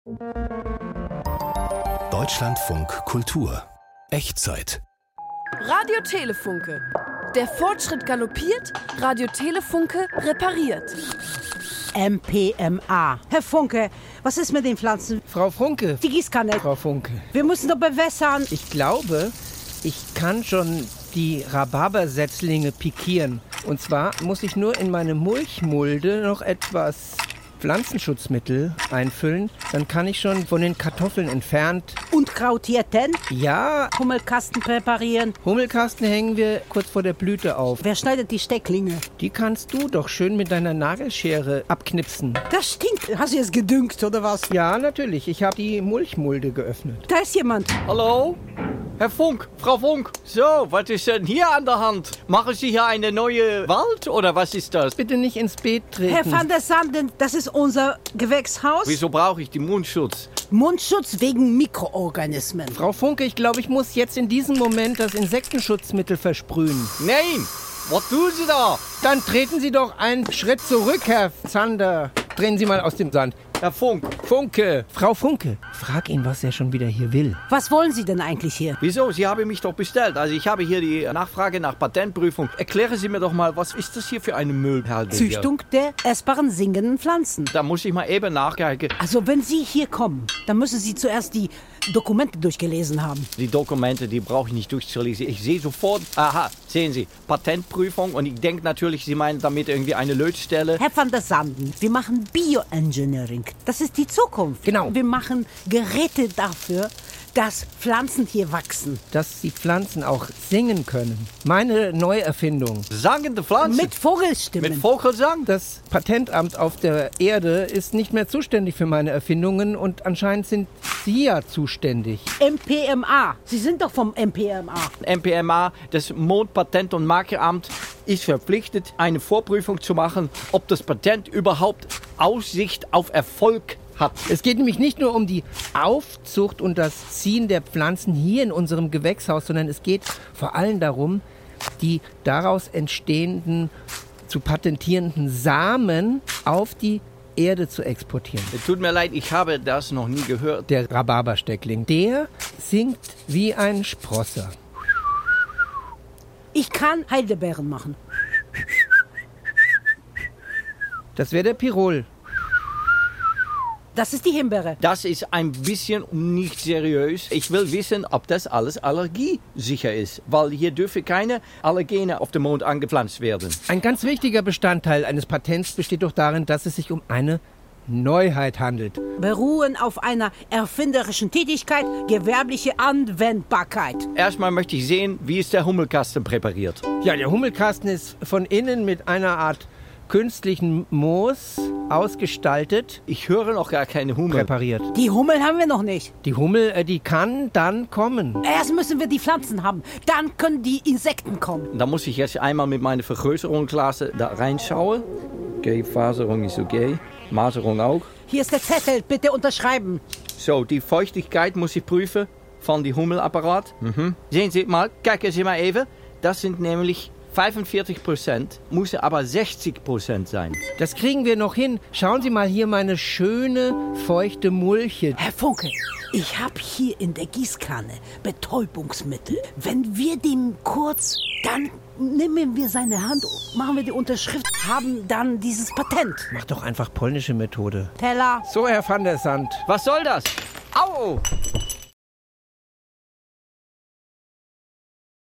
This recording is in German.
Deutschlandfunk Kultur. Echtzeit. Radio Telefunke. Der Fortschritt galoppiert, Radio Telefunke repariert. MPMA. Herr Funke, was ist mit den Pflanzen? Frau Funke. Die Gießkanne. Frau Funke. Wir müssen doch bewässern. Ich glaube, ich kann schon die Rhabarbersetzlinge pikieren. Und zwar muss ich nur in meine Mulchmulde noch etwas Pflanzenschutzmittel einfüllen. Dann kann ich schon von den Kartoffeln entfernt... Und Krautierten? Ja, Hummelkasten präparieren. Hummelkasten hängen wir kurz vor der Blüte auf. Wer schneidet die Stecklinge? Die kannst du doch schön mit deiner Nagelschere abknipsen. Das stinkt. Hast du jetzt gedüngt, oder was? Ja, natürlich. Ich habe die Mulchmulde geöffnet. Da ist jemand. Hallo? Herr Funk, Frau Funk. So, was ist denn hier an der Hand? Machen Sie hier eine neue Wald oder was ist das? Bitte nicht ins Beet treten. Herr van der Sanden, das ist unser Gewächshaus. Wieso brauche ich die Mundschutz? Mundschutz wegen Mikroorganismen. Frau Funke, ich glaube, ich muss jetzt in diesem Moment das Insektenschutzmittel versprühen. Nein! Was tun Sie da? Dann treten Sie doch einen Schritt zurück, Herr Zander. Drehen Sie mal aus dem Sand. Herr Funk. Funke. Frau Funke, frag ihn, was er schon wieder hier will. Was wollen Sie denn eigentlich hier? Wieso? Sie haben mich doch bestellt. Also ich habe hier die Nachfrage nach Patentprüfung. Erklären Sie mir doch mal, was ist das hier für eine Müllhalde? Züchtung der essbaren singenden Pflanzen. Da muss ich mal eben nachgucken. Also wenn Sie hier kommen, dann müssen Sie zuerst die Dokumente durchgelesen haben. Die Dokumente, die brauche ich nicht durchzulesen. Ich sehe sofort, aha, sehen Sie, Patentprüfung. Und ich denke natürlich, Sie meinen damit irgendwie eine Lötstelle. Herr van der Sanden, wir machen Bioengineering. Das ist die Zukunft. Genau. Wir machen Geräte dafür, dass Pflanzen hier wachsen. Dass die Pflanzen auch singen können. Meine Neuerfindung. Sangende Pflanzen. Mit Vogelstimmen. Mit Vogelsang? Das Patentamt auf der Erde ist nicht mehr zuständig für meine Erfindungen und anscheinend sind Sie ja zuständig. MPMA. Sie sind doch vom MPMA. MPMA, das Mondpatent- und Markenamt, ist verpflichtet, eine Vorprüfung zu machen, ob das Patent überhaupt Aussicht auf Erfolg hat. Es geht nämlich nicht nur um die Aufzucht und das Ziehen der Pflanzen hier in unserem Gewächshaus, sondern es geht vor allem darum, die daraus entstehenden, zu patentierenden Samen auf die Erde zu exportieren. Es tut mir leid, ich habe das noch nie gehört. Der Rhabarbersteckling, der singt wie ein Sprosser. Ich kann Heidelbeeren machen. Das wäre der Pirol. Das ist die Himbeere. Das ist ein bisschen nicht seriös. Ich will wissen, ob das alles allergiesicher ist. Weil hier dürfen keine Allergene auf dem Mond angepflanzt werden. Ein ganz wichtiger Bestandteil eines Patents besteht doch darin, dass es sich um eine Neuheit handelt. Beruhen auf einer erfinderischen Tätigkeit, gewerbliche Anwendbarkeit. Erstmal möchte ich sehen, wie ist der Hummelkasten präpariert. Ja, der Hummelkasten ist von innen mit einer Art künstlichen Moos ausgestaltet, Ich höre noch gar keine Hummel. präpariert. Die Hummel haben wir noch nicht. Die Hummel, die kann dann kommen. Erst müssen wir die Pflanzen haben. Dann können die Insekten kommen. Da muss ich jetzt einmal mit meiner Vergrößerungsglas da reinschauen. Okay, Faserung ist okay. Maserung auch. Hier ist der Zettel. Bitte unterschreiben. So, die Feuchtigkeit muss ich prüfen von die Hummelapparat. Sehen Sie mal, kijken Sie mal even. Das sind nämlich 45%, muss aber 60% sein. Das kriegen wir noch hin. Schauen Sie mal hier meine schöne, feuchte Mulche. Herr Funke, ich habe hier in der Gießkanne Betäubungsmittel. Wenn wir dem kurz, dann nehmen wir seine Hand, machen wir die Unterschrift, haben dann dieses Patent. Mach doch einfach polnische Methode. Teller. So, Herr van der Sand. Was soll das? Au!